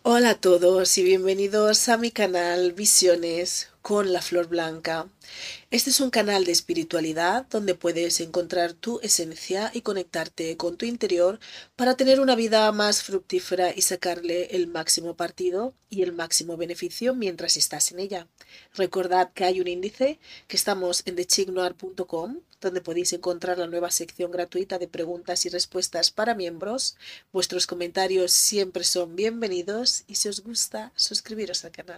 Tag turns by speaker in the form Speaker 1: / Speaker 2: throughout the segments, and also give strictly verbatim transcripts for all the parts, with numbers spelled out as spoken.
Speaker 1: Hola a todos y bienvenidos a mi canal Visiones con la Flor Blanca. Este es un canal de espiritualidad donde puedes encontrar tu esencia y conectarte con tu interior para tener una vida más fructífera y sacarle el máximo partido y el máximo beneficio mientras estás en ella. Recordad que hay un índice, que estamos en the chic noir punto com, donde podéis encontrar la nueva sección gratuita de preguntas y respuestas para miembros. Vuestros comentarios siempre son bienvenidos y si os gusta, suscribiros al canal.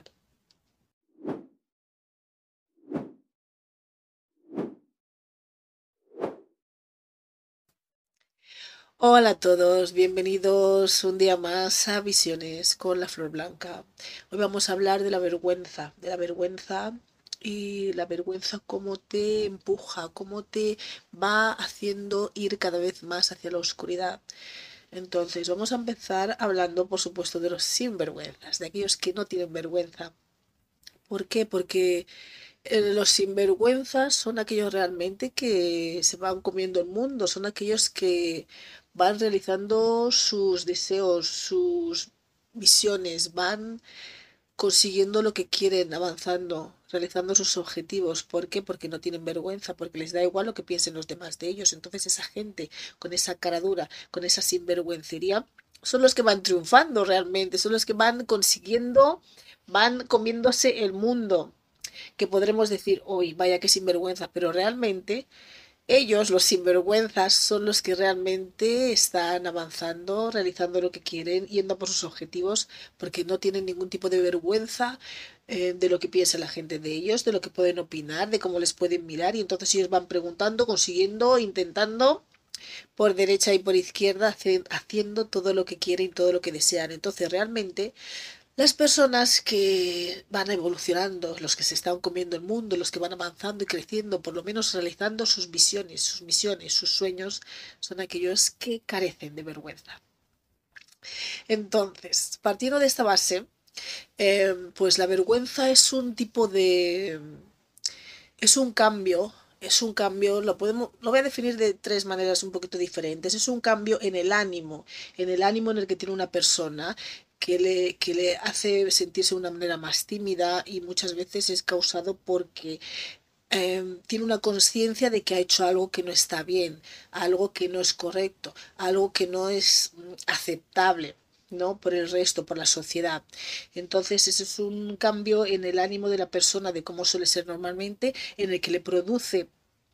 Speaker 1: Hola a todos, bienvenidos un día más a Visiones con la Flor Blanca. Hoy vamos a hablar de la vergüenza, de la vergüenza y la vergüenza cómo te empuja, cómo te va haciendo ir cada vez más hacia la oscuridad. Entonces, vamos a empezar hablando, por supuesto, de los sinvergüenzas, de aquellos que no tienen vergüenza. ¿Por qué? Porque eh, los sinvergüenzas son aquellos realmente que se van comiendo el mundo, son aquellos que van realizando sus deseos, sus visiones, van consiguiendo lo que quieren, avanzando, realizando sus objetivos. ¿Por qué? Porque no tienen vergüenza, porque les da igual lo que piensen los demás de ellos. Entonces esa gente con esa cara dura, con esa sinvergüencería, son los que van triunfando realmente, son los que van consiguiendo, van comiéndose el mundo, que podremos decir, hoy vaya que sinvergüenza, pero realmente ellos, los sinvergüenzas, son los que realmente están avanzando, realizando lo que quieren, yendo por sus objetivos, porque no tienen ningún tipo de vergüenza eh, de lo que piensa la gente de ellos, de lo que pueden opinar, de cómo les pueden mirar, y entonces ellos van preguntando, consiguiendo, intentando por derecha y por izquierda, haciendo todo lo que quieren y todo lo que desean. Entonces realmente las personas que van evolucionando, los que se están comiendo el mundo, los que van avanzando y creciendo, por lo menos realizando sus visiones, sus misiones, sus sueños, son aquellos que carecen de vergüenza. Entonces, partiendo de esta base, eh, pues la vergüenza es un tipo de... es un cambio, es un cambio, lo podemos, lo voy a definir de tres maneras un poquito diferentes. Es un cambio en el ánimo, en el ánimo en el que tiene una persona que le, que le hace sentirse de una manera más tímida y muchas veces es causado porque eh, tiene una conciencia de que ha hecho algo que no está bien, algo que no es correcto, algo que no es mm, aceptable, ¿no? Por el resto, por la sociedad. Entonces, eso es un cambio en el ánimo de la persona, de cómo suele ser normalmente, en el que le produce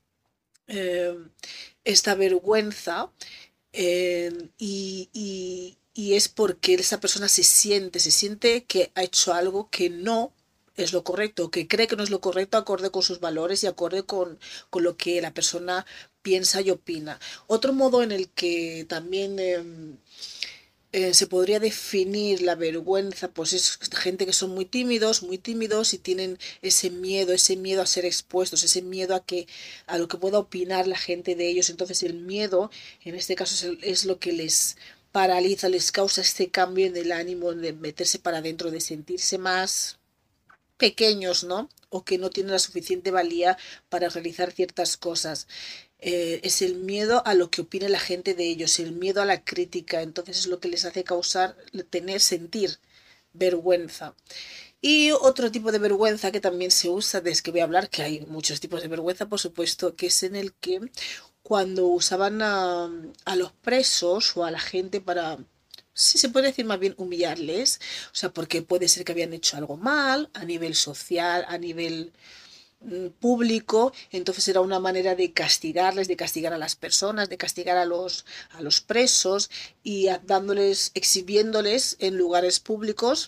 Speaker 1: eh, esta vergüenza eh, y, y, y es porque esa persona se siente, se siente que ha hecho algo que no es lo correcto, que cree que no es lo correcto acorde con sus valores y acorde con, con lo que la persona piensa y opina. Otro modo en el que también eh, eh, se podría definir la vergüenza, pues es gente que son muy tímidos, muy tímidos y tienen ese miedo, ese miedo a ser expuestos, ese miedo a que a lo que pueda opinar la gente de ellos. Entonces el miedo, en este caso, es, el- es lo que les paraliza, les causa este cambio en el ánimo de meterse para adentro, de sentirse más pequeños, ¿no? O que no tienen la suficiente valía para realizar ciertas cosas. Eh, es el miedo a lo que opine la gente de ellos, el miedo a la crítica, entonces es lo que les hace causar, tener, sentir vergüenza. Y otro tipo de vergüenza que también se usa, desde que voy a hablar, que hay muchos tipos de vergüenza, por supuesto, que es en el que cuando usaban a, a los presos o a la gente para, sí se puede decir más bien humillarles, o sea, porque puede ser que habían hecho algo mal a nivel social, a nivel mm, público, entonces era una manera de castigarles, de castigar a las personas, de castigar a los, a los presos y a- dándoles, exhibiéndoles en lugares públicos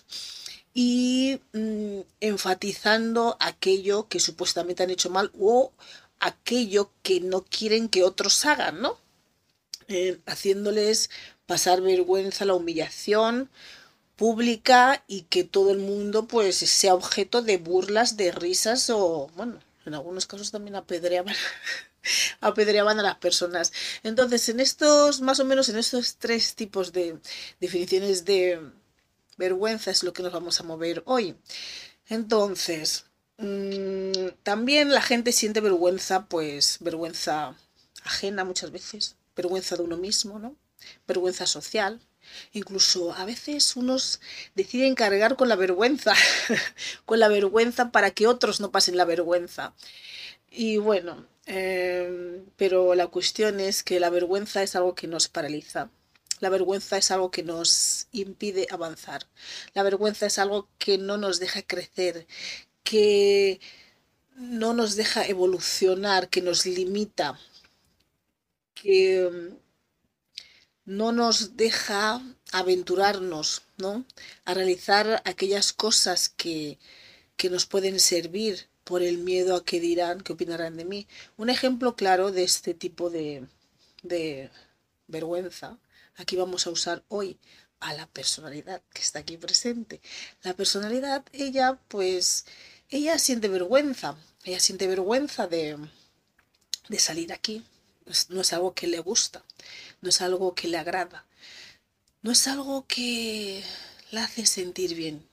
Speaker 1: y mm, enfatizando aquello que supuestamente han hecho mal o aquello que no quieren que otros hagan, ¿no? Eh, haciéndoles pasar vergüenza, la humillación pública y que todo el mundo pues sea objeto de burlas, de risas o, bueno, en algunos casos también apedreaban, apedreaban a las personas. Entonces, en estos, más o menos en estos tres tipos de definiciones de vergüenza es lo que nos vamos a mover hoy. Entonces, mmm, también la gente siente vergüenza, pues vergüenza ajena muchas veces, vergüenza de uno mismo, ¿no? Vergüenza social. Incluso a veces unos deciden cargar con la vergüenza, con la vergüenza para que otros no pasen la vergüenza. Y bueno, eh, pero la cuestión es que la vergüenza es algo que nos paraliza. La vergüenza es algo que nos impide avanzar. La vergüenza es algo que no nos deja crecer, que no nos deja evolucionar, que nos limita, que no nos deja aventurarnos, ¿no? A realizar aquellas cosas que, que nos pueden servir por el miedo a qué dirán, qué opinarán de mí. Un ejemplo claro de este tipo de, de vergüenza, aquí vamos a usar hoy a la personalidad que está aquí presente. La personalidad, ella pues, ella siente vergüenza, ella siente vergüenza de, de salir aquí. No es algo que le gusta, no es algo que le agrada, no es algo que la hace sentir bien.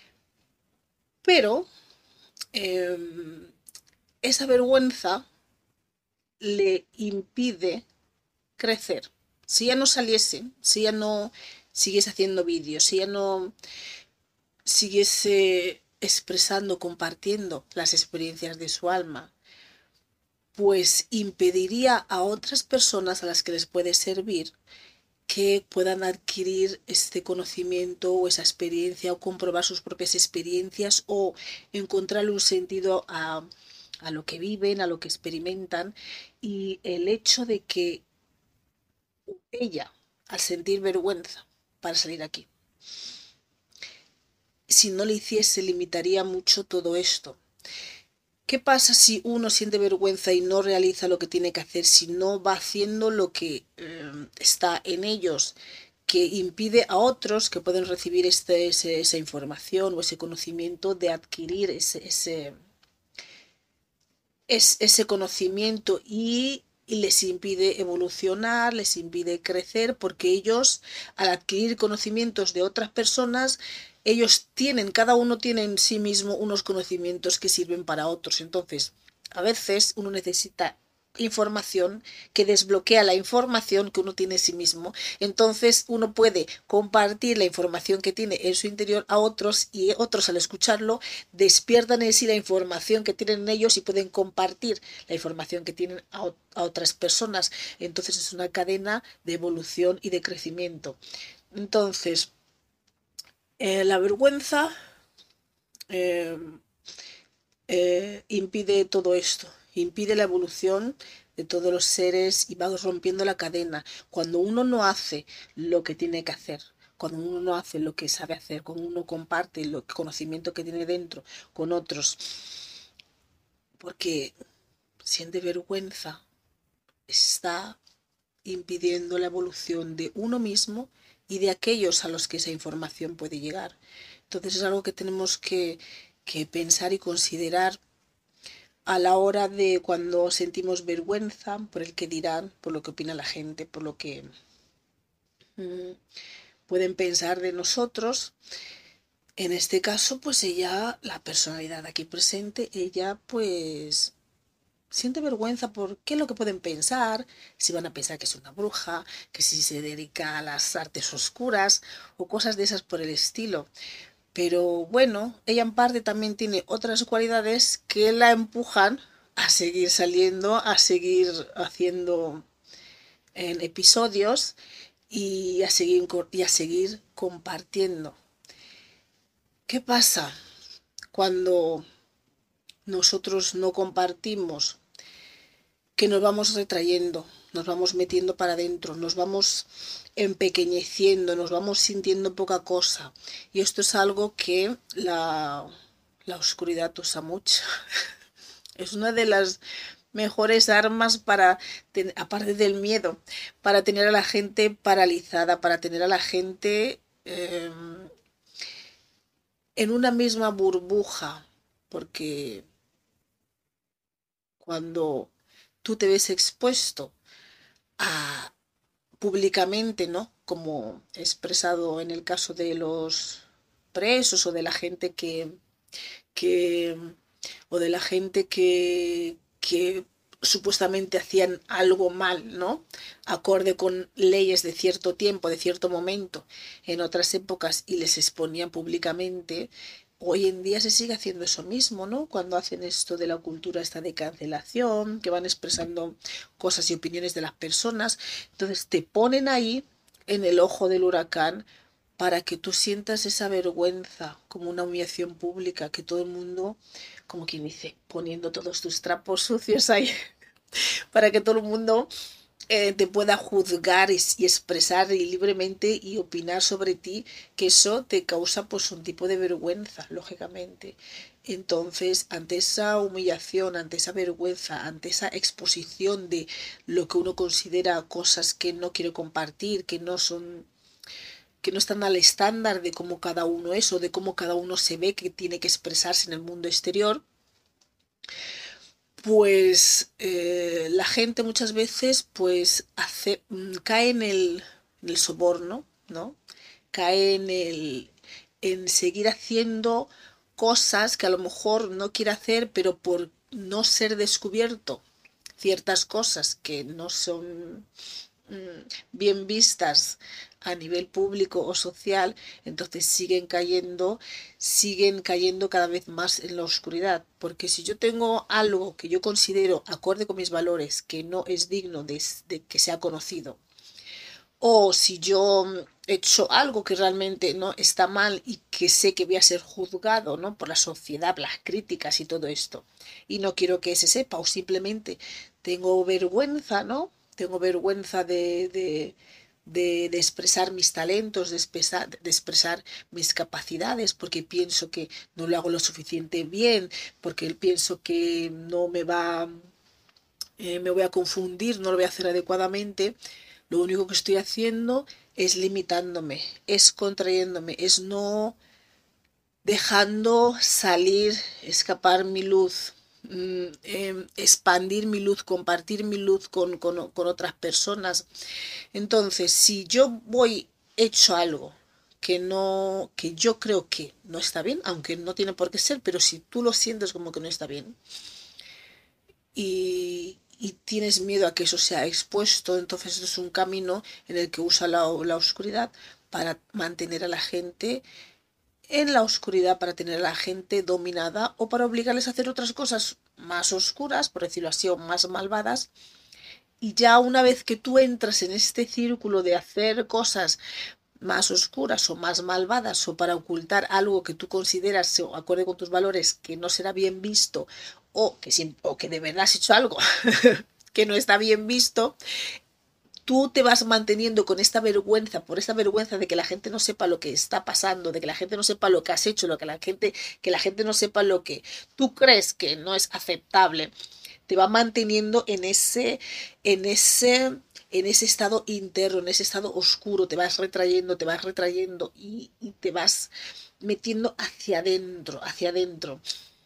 Speaker 1: Pero eh, esa vergüenza le impide crecer. Si ella no saliese, si ella no siguiese haciendo vídeos, si ella no siguiese expresando, compartiendo las experiencias de su alma, pues impediría a otras personas a las que les puede servir que puedan adquirir este conocimiento o esa experiencia o comprobar sus propias experiencias o encontrarle un sentido a, a lo que viven, a lo que experimentan. Y el hecho de que ella, al sentir vergüenza para salir aquí, si no le hiciese, limitaría mucho todo esto. ¿Qué pasa si uno siente vergüenza y no realiza lo que tiene que hacer, si no va haciendo lo que eh, está en ellos, que impide a otros que pueden recibir este, ese, esa información o ese conocimiento de adquirir ese, ese, es, ese conocimiento y, y les impide evolucionar, les impide crecer, porque ellos, al adquirir conocimientos de otras personas, ellos tienen, cada uno tiene en sí mismo unos conocimientos que sirven para otros. Entonces, a veces uno necesita información que desbloquea la información que uno tiene en sí mismo. Entonces uno puede compartir la información que tiene en su interior a otros y otros, al escucharlo, despiertan en sí la información que tienen ellos y pueden compartir la información que tienen a, a otras personas. Entonces es una cadena de evolución y de crecimiento. Entonces, eh, la vergüenza eh, eh, impide todo esto, impide la evolución de todos los seres y va rompiendo la cadena. Cuando uno no hace lo que tiene que hacer, cuando uno no hace lo que sabe hacer, cuando uno comparte el conocimiento que tiene dentro con otros, porque siente vergüenza, está impidiendo la evolución de uno mismo y de aquellos a los que esa información puede llegar. Entonces es algo que tenemos que, que pensar y considerar a la hora de cuando sentimos vergüenza por el que dirán, por lo que opina la gente, por lo que mm, pueden pensar de nosotros. En este caso, pues ella, la personalidad aquí presente, ella pues siente vergüenza por qué es lo que pueden pensar, si van a pensar que es una bruja, que si se dedica a las artes oscuras o cosas de esas por el estilo. Pero bueno, ella en parte también tiene otras cualidades que la empujan a seguir saliendo, a seguir haciendo en episodios y a seguir, y a seguir compartiendo. ¿Qué pasa cuando nosotros no compartimos? Que nos vamos retrayendo, nos vamos metiendo para adentro, nos vamos empequeñeciendo, nos vamos sintiendo poca cosa. Y esto es algo que la, la oscuridad usa mucho. Es una de las mejores armas para, aparte del miedo, para tener a la gente paralizada, para tener a la gente eh, en una misma burbuja. Porque cuando tú te ves expuesto a públicamente, ¿no? Como expresado en el caso de los presos o de la gente que, que o de la gente que, que supuestamente hacían algo mal, ¿no? Acorde con leyes de cierto tiempo, de cierto momento, en otras épocas y les exponían públicamente. Hoy en día se sigue haciendo eso mismo, ¿no? Cuando hacen esto de la cultura esta de cancelación, que van expresando cosas y opiniones de las personas, entonces te ponen ahí en el ojo del huracán para que tú sientas esa vergüenza como una humillación pública, que todo el mundo, como quien dice, poniendo todos tus trapos sucios ahí, para que todo el mundo eh, te pueda juzgar y, y expresar y libremente y opinar sobre ti, que eso te causa pues un tipo de vergüenza, lógicamente. Entonces, ante esa humillación, ante esa vergüenza, ante esa exposición de lo que uno considera cosas que no quiere compartir, que no son que no están al estándar de cómo cada uno es o de cómo cada uno se ve que tiene que expresarse en el mundo exterior, pues eh, la gente muchas veces pues hace, mm, cae en el, en el soborno, ¿no? Cae en el en seguir haciendo cosas que a lo mejor no quiere hacer, pero por no ser descubierto ciertas cosas que no son mm, bien vistas a nivel público o social, entonces siguen cayendo, siguen cayendo cada vez más en la oscuridad. Porque si yo tengo algo que yo considero acorde con mis valores, que no es digno de, de que sea conocido, o si yo he hecho algo que realmente no está mal y que sé que voy a ser juzgado, ¿no? Por la sociedad, las críticas y todo esto, y no quiero que se sepa, o simplemente tengo vergüenza, ¿no? Tengo vergüenza de, de, de, de expresar mis talentos, de expresar, de expresar mis capacidades, porque pienso que no lo hago lo suficiente bien, porque pienso que no me va, eh, me voy a confundir, no lo voy a hacer adecuadamente. Lo único que estoy haciendo es limitándome, es contrayéndome, es no dejando salir, escapar mi luz, mm, eh, expandir mi luz, compartir mi luz con, con, con otras personas. Entonces, si yo voy hecho algo que no, que yo creo que no está bien, aunque no tiene por qué ser, pero si tú lo sientes como que no está bien y, y tienes miedo a que eso sea expuesto, entonces es un camino en el que usa la, la oscuridad para mantener a la gente en la oscuridad, para tener a la gente dominada o para obligarles a hacer otras cosas más oscuras, por decirlo así, o más malvadas. Y ya una vez que tú entras en este círculo de hacer cosas más oscuras o más malvadas o para ocultar algo que tú consideras o acorde con tus valores que no será bien visto o que, o que de verdad has hecho algo que no está bien visto, tú te vas manteniendo con esta vergüenza, por esta vergüenza de que la gente no sepa lo que está pasando, de que la gente no sepa lo que has hecho, lo que la gente, que la gente no sepa lo que tú crees que no es aceptable, te va manteniendo en ese, en ese, en ese estado interno, en ese estado oscuro, te vas retrayendo, te vas retrayendo y, y te vas metiendo hacia adentro, hacia adentro.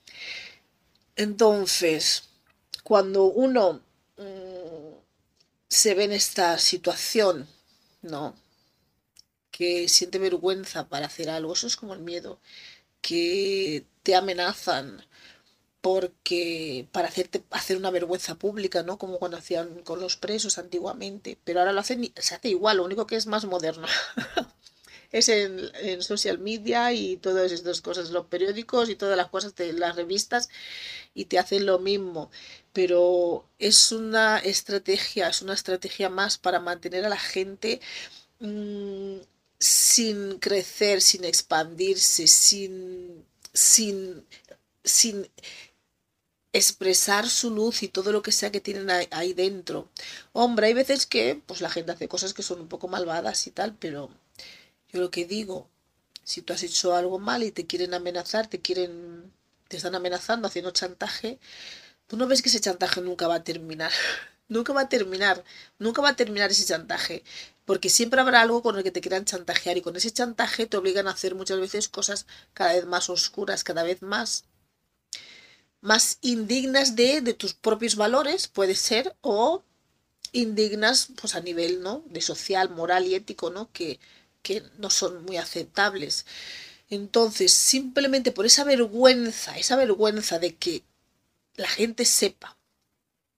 Speaker 1: Entonces, cuando uno mmm, se ve en esta situación, ¿no? Que siente vergüenza para hacer algo, eso es como el miedo, que te amenazan porque para hacerte hacer una vergüenza pública, ¿no? Como cuando hacían con los presos antiguamente, pero ahora lo hacen, se hace igual, lo único que es más moderno. Es en, en social media y todas estas cosas, los periódicos y todas las cosas de las revistas y te hacen lo mismo, pero es una estrategia, es una estrategia más para mantener a la gente mmm, sin crecer, sin expandirse, sin, sin, sin expresar su luz y todo lo que sea que tienen ahí, ahí dentro. Hombre, hay veces que pues la gente hace cosas que son un poco malvadas y tal, pero yo lo que digo, si tú has hecho algo mal y te quieren amenazar, te quieren, te están amenazando, haciendo chantaje, tú no ves que ese chantaje nunca va a terminar. Nunca va a terminar. Nunca va a terminar ese chantaje. Porque siempre habrá algo con el que te quieran chantajear y con ese chantaje te obligan a hacer muchas veces cosas cada vez más oscuras, cada vez más, más indignas de, de tus propios valores, puede ser, o indignas pues a nivel, ¿no? De social, moral y ético, ¿no? Que, que no son muy aceptables. Entonces, simplemente por esa vergüenza, esa vergüenza de que la gente sepa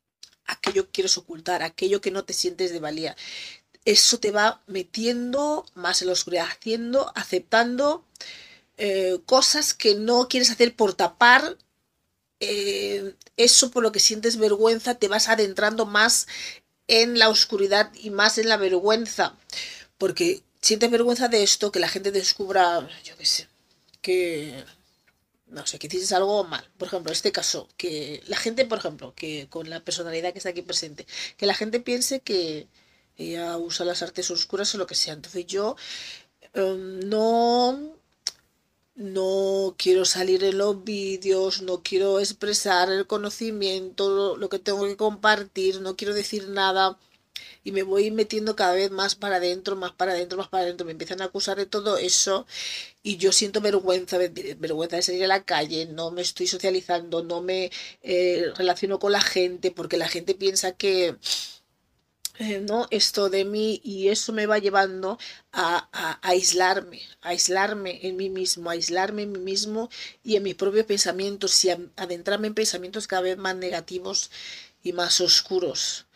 Speaker 1: aquello que quieres ocultar, aquello que no te sientes de valía. Eso te va metiendo más en la oscuridad, haciendo, aceptando eh, cosas que no quieres hacer por tapar eh, eso por lo que sientes vergüenza, te vas adentrando más en la oscuridad y más en la vergüenza, porque sientes vergüenza de esto, que la gente descubra, yo qué sé, que no sé, que hiciste algo mal. Por ejemplo, en este caso, que la gente, por ejemplo, que con la personalidad que está aquí presente, que la gente piense que ella usa las artes oscuras o lo que sea. Entonces yo um, no no quiero salir en los vídeos, no quiero expresar el conocimiento, lo, lo que tengo que compartir, no quiero decir nada y me voy metiendo cada vez más para adentro, más para adentro, más para adentro. Me empiezan a acusar de todo eso y yo siento vergüenza, vergüenza de salir a la calle, no me estoy socializando, no me eh, relaciono con la gente porque la gente piensa que eh, ¿no? Esto de mí y eso me va llevando a, a, a aislarme, a aislarme en mí mismo, a aislarme en mí mismo y en mis propios pensamientos y a, adentrarme en pensamientos cada vez más negativos y más oscuros.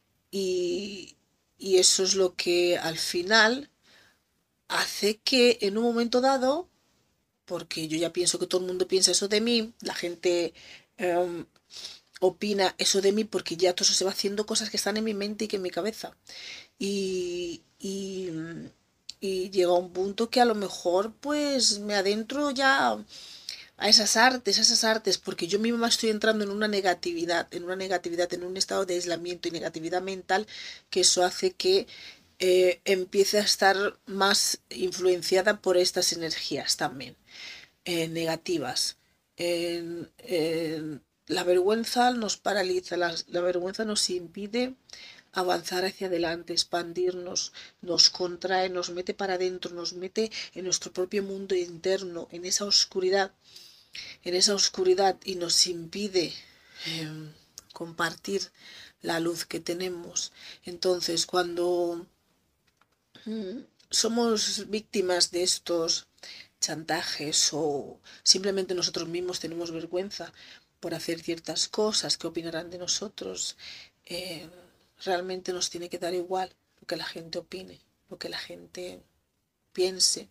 Speaker 1: Y, y eso es lo que al final hace que en un momento dado, porque yo ya pienso que todo el mundo piensa eso de mí, la gente um, opina eso de mí porque ya todo eso se va haciendo cosas que están en mi mente y que en mi cabeza. Y, y, y llega un punto que a lo mejor pues me adentro ya a esas artes, a esas artes, porque yo misma estoy entrando en una negatividad, en una negatividad, en un estado de aislamiento y negatividad mental, que eso hace que eh, empiece a estar más influenciada por estas energías también, eh, negativas. En, en, la vergüenza nos paraliza, la, la vergüenza nos impide avanzar hacia adelante, expandirnos, nos contrae, nos mete para adentro, nos mete en nuestro propio mundo interno, en esa oscuridad, en esa oscuridad y nos impide eh, compartir la luz que tenemos. Entonces, cuando mm, somos víctimas de estos chantajes o simplemente nosotros mismos tenemos vergüenza por hacer ciertas cosas, que opinarán de nosotros, eh, realmente nos tiene que dar igual lo que la gente opine, lo que la gente piense.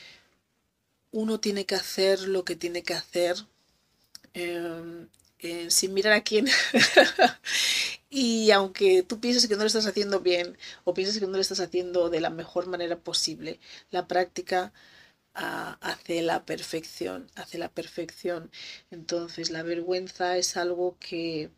Speaker 1: Uno tiene que hacer lo que tiene que hacer eh, eh, sin mirar a quién. Y aunque tú pienses que no lo estás haciendo bien o pienses que no lo estás haciendo de la mejor manera posible, la práctica uh, hace la perfección, hace la perfección. Entonces la vergüenza es algo que,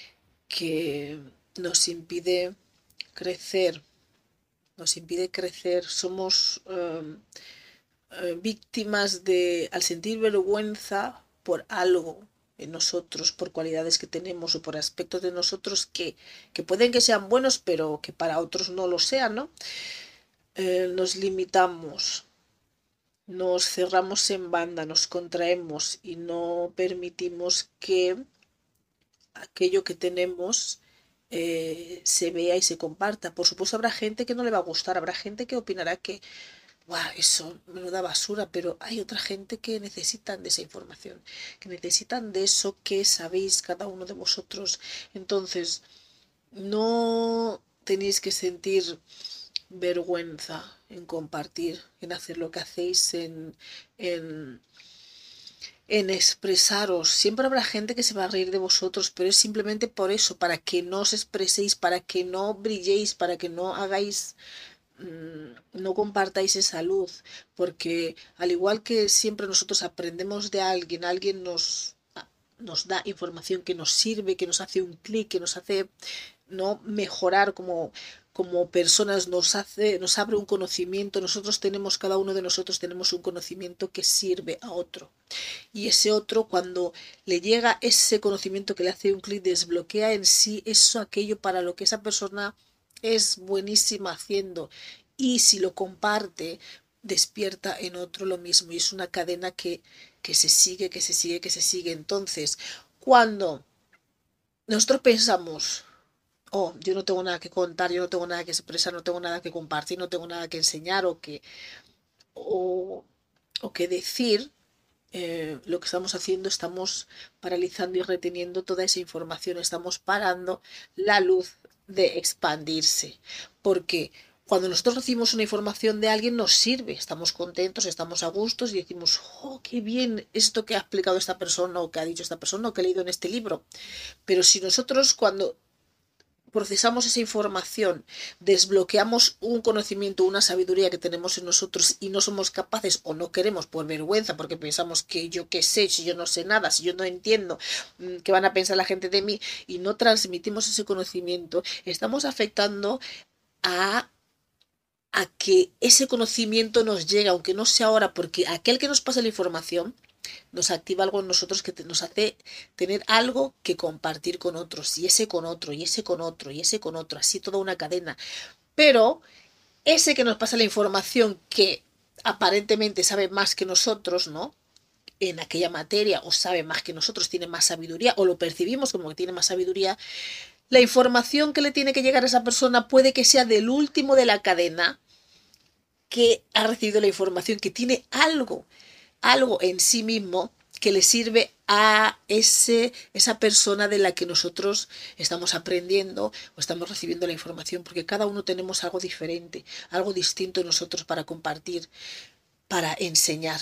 Speaker 1: que nos impide crecer, nos impide crecer. Somos uh, uh, víctimas de, al sentir vergüenza por algo en nosotros, por cualidades que tenemos o por aspectos de nosotros que, que pueden que sean buenos, pero que para otros no lo sean, ¿no? Eh, nos limitamos, nos cerramos en banda, nos contraemos y no permitimos que aquello que tenemos eh, se vea y se comparta. Por supuesto habrá gente que no le va a gustar, habrá gente que opinará que wow, eso menuda basura, pero hay otra gente que necesitan de esa información, que necesitan de eso que sabéis cada uno de vosotros. Entonces, no tenéis que sentir vergüenza en compartir, en hacer lo que hacéis, en, en, en expresaros. Siempre habrá gente que se va a reír de vosotros, pero es simplemente por eso, para que no os expreséis, para que no brilléis, para que no hagáis no compartáis esa luz, porque al igual que siempre nosotros aprendemos de alguien, alguien nos, nos da información que nos sirve, que nos hace un clic, que nos hace no mejorar como, como personas, nos hace, nos abre un conocimiento. Nosotros tenemos, cada uno de nosotros tenemos un conocimiento que sirve a otro. Y ese otro, cuando le llega ese conocimiento que le hace un clic, desbloquea en sí eso, aquello para lo que esa persona es buenísima haciendo y si lo comparte despierta en otro lo mismo y es una cadena que, que se sigue, que se sigue, que se sigue. Entonces, cuando nosotros pensamos, oh, yo no tengo nada que contar, yo no tengo nada que expresar, no tengo nada que compartir, no tengo nada que enseñar o que, o, o que decir, eh, lo que estamos haciendo, estamos paralizando y reteniendo toda esa información, estamos parando la luz de expandirse, porque cuando nosotros recibimos una información de alguien nos sirve, estamos contentos, estamos a gustos y decimos, oh, qué bien esto que ha explicado esta persona o que ha dicho esta persona o que he leído en este libro. Pero si nosotros cuando procesamos esa información, desbloqueamos un conocimiento, una sabiduría que tenemos en nosotros y no somos capaces o no queremos por vergüenza, porque pensamos que yo qué sé, si yo no sé nada, si yo no entiendo qué van a pensar la gente de mí y no transmitimos ese conocimiento, estamos afectando a a que ese conocimiento nos llegue, aunque no sea ahora, porque aquel que nos pasa la información nos activa algo en nosotros que te, nos hace tener algo que compartir con otros, y ese con otro, y ese con otro, y ese con otro, así toda una cadena. Pero ese que nos pasa la información que aparentemente sabe más que nosotros, ¿no? En aquella materia, o sabe más que nosotros, tiene más sabiduría, o lo percibimos como que tiene más sabiduría, la información que le tiene que llegar a esa persona puede que sea del último de la cadena que ha recibido la información, que tiene algo, algo en sí mismo que le sirve a ese, esa persona de la que nosotros estamos aprendiendo o estamos recibiendo la información, porque cada uno tenemos algo diferente, algo distinto en nosotros para compartir, para enseñar,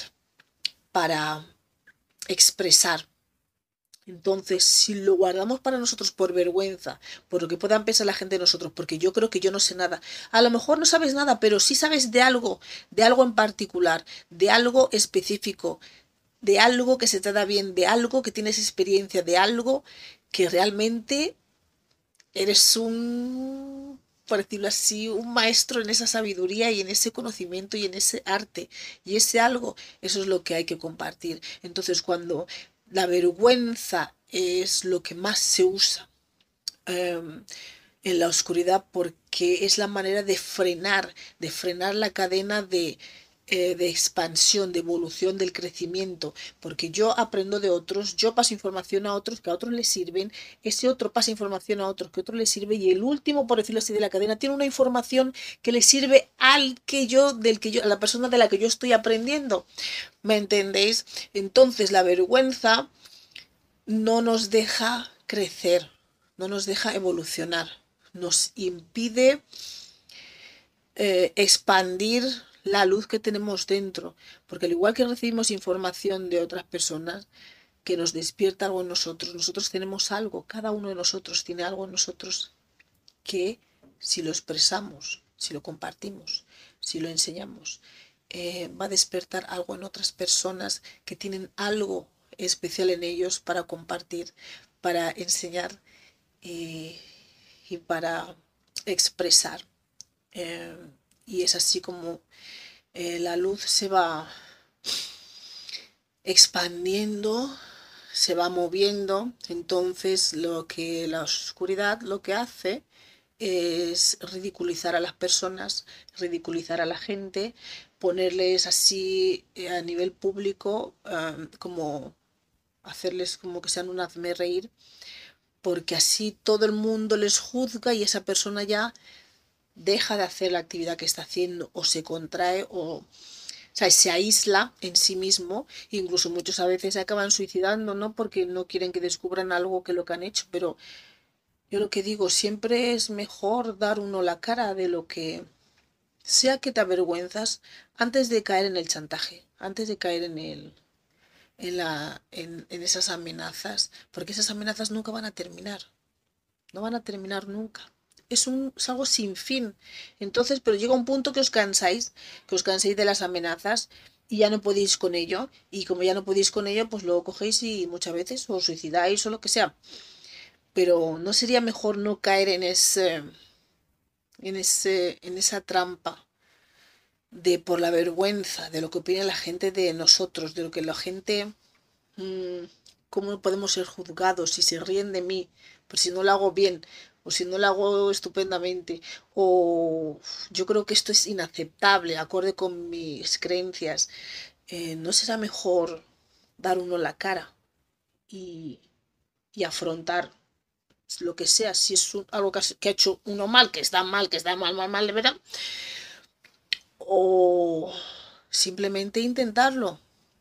Speaker 1: para expresar. Entonces, si lo guardamos para nosotros por vergüenza, por lo que puedan pensar la gente de nosotros, porque yo creo que yo no sé nada, a lo mejor no sabes nada, pero sí sabes de algo, de algo en particular, de algo específico, de algo que se te da bien, de algo que tienes experiencia, de algo que realmente eres un, por decirlo así, un maestro en esa sabiduría y en ese conocimiento y en ese arte. Y ese algo, eso es lo que hay que compartir. Entonces, cuando la vergüenza es lo que más se usa eh, en la oscuridad, porque es la manera de frenar, de frenar la cadena de, eh, de expansión, de evolución, del crecimiento, porque yo aprendo de otros, yo paso información a otros que a otros les sirven, ese otro pasa información a otros que a otros les sirve, y el último, por decirlo así, de la cadena tiene una información que le sirve al que yo, del que yo, a la persona de la que yo estoy aprendiendo. ¿Me entendéis? Entonces la vergüenza no nos deja crecer, no nos deja evolucionar, nos impide eh, expandir la luz que tenemos dentro, porque al igual que recibimos información de otras personas que nos despierta algo en nosotros, nosotros tenemos algo, cada uno de nosotros tiene algo en nosotros que si lo expresamos, si lo compartimos, si lo enseñamos, eh, va a despertar algo en otras personas que tienen algo especial en ellos para compartir, para enseñar y, y para expresar. Eh, y es así como eh, la luz se va expandiendo, se va moviendo. Entonces lo que la oscuridad lo que hace es ridiculizar a las personas, ridiculizar a la gente, ponerles así eh, a nivel público, eh, como hacerles como que sean un hazme reír, porque así todo el mundo les juzga y esa persona ya deja de hacer la actividad que está haciendo o se contrae o, o sea, se aísla en sí mismo, incluso muchos a veces se acaban suicidando, ¿no? Porque no quieren que descubran algo que lo que han hecho, pero yo lo que digo, siempre es mejor dar uno la cara de lo que sea que te avergüenzas antes de caer en el chantaje, antes de caer en el en la en, en esas amenazas, porque esas amenazas nunca van a terminar, no van a terminar nunca. Es, un, es algo sin fin. Entonces, pero llega un punto que os cansáis, que os canséis de las amenazas y ya no podéis con ello. Y como ya no podéis con ello, pues luego cogéis y muchas veces os suicidáis o lo que sea. Pero ¿no sería mejor no caer en ese, en ese, en esa trampa de por la vergüenza, de lo que opina la gente de nosotros, de lo que la gente, mmm, cómo podemos ser juzgados, si se ríen de mí, por si no lo hago bien, o si no lo hago estupendamente, o yo creo que esto es inaceptable, acorde con mis creencias, eh, ¿no será mejor dar uno la cara y, y afrontar lo que sea, si es un, algo que ha, que ha hecho uno mal, que está mal, que está mal, mal, mal, de verdad, o simplemente intentarlo,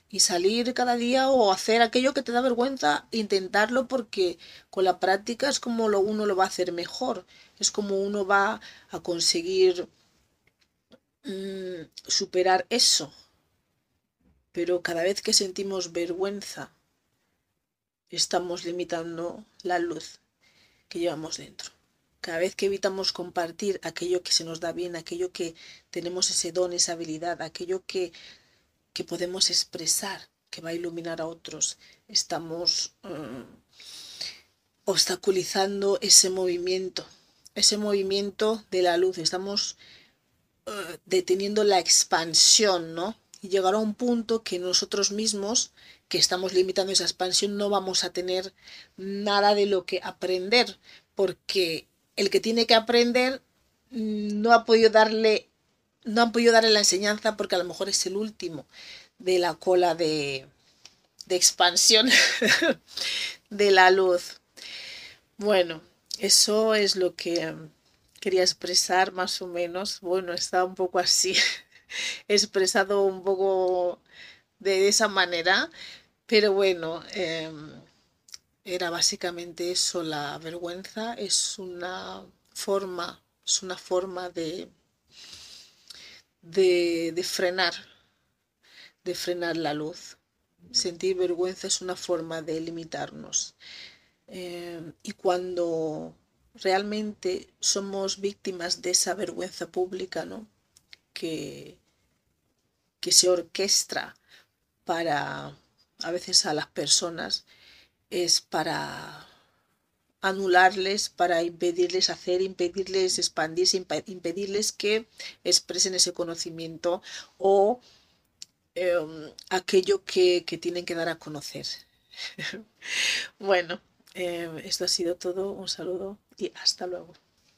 Speaker 1: y salir cada día o hacer aquello que te da vergüenza, intentarlo, porque con la práctica es como lo, uno lo va a hacer mejor, es como uno va a conseguir mmm, superar eso. Pero cada vez que sentimos vergüenza, estamos limitando la luz que llevamos dentro. Cada vez que evitamos compartir aquello que se nos da bien, aquello que tenemos ese don, esa habilidad, aquello que, que podemos expresar, que va a iluminar a otros, estamos um, obstaculizando ese movimiento, ese movimiento de la luz. Estamos uh, deteniendo la expansión, ¿no? Y llegar a un punto que nosotros mismos, que estamos limitando esa expansión, no vamos a tener nada de lo que aprender, porque el que tiene que aprender no ha podido darle, no han podido darle la enseñanza, porque a lo mejor es el último de la cola de, de expansión de la luz. Bueno, eso es lo que quería expresar más o menos. Bueno, está un poco así expresado un poco de esa manera, pero bueno, eh, era básicamente eso. La vergüenza es una forma, es una forma de, de, de frenar, de frenar la luz. Sentir vergüenza es una forma de limitarnos. Eh, y cuando realmente somos víctimas de esa vergüenza pública, ¿no? que, que se orquestra para, a veces a las personas, es para anularles, para impedirles hacer, impedirles expandirse, impedirles que expresen ese conocimiento o eh, aquello que, que tienen que dar a conocer. Bueno, eh, esto ha sido todo. Un saludo y hasta luego.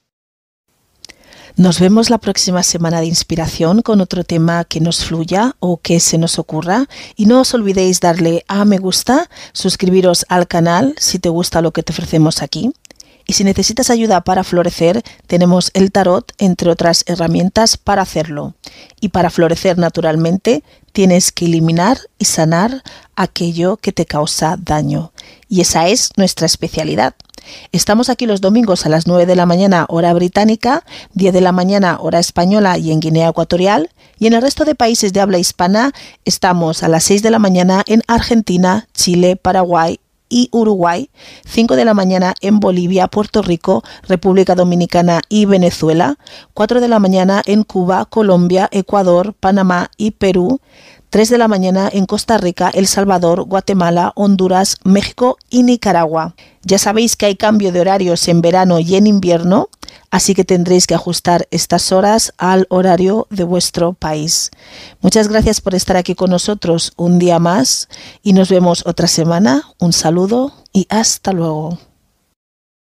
Speaker 2: Nos vemos la próxima semana de inspiración con otro tema que nos fluya o que se nos ocurra. Y no os olvidéis darle a me gusta, suscribiros al canal si te gusta lo que te ofrecemos aquí. Y si necesitas ayuda para florecer, tenemos el tarot, entre otras herramientas para hacerlo. Y para florecer naturalmente, tienes que eliminar y sanar aquello que te causa daño. Y esa es nuestra especialidad. Estamos aquí los domingos a las nueve de la mañana hora británica, diez de la mañana hora española y en Guinea Ecuatorial, y en el resto de países de habla hispana estamos a las seis de la mañana en Argentina, Chile, Paraguay y Uruguay, cinco de la mañana en Bolivia, Puerto Rico, República Dominicana y Venezuela, cuatro de la mañana en Cuba, Colombia, Ecuador, Panamá y Perú, tres de la mañana en Costa Rica, El Salvador, Guatemala, Honduras, México y Nicaragua. Ya sabéis que hay cambio de horarios en verano y en invierno, así que tendréis que ajustar estas horas al horario de vuestro país. Muchas gracias por estar aquí con nosotros un día más y nos vemos otra semana. Un saludo y hasta luego.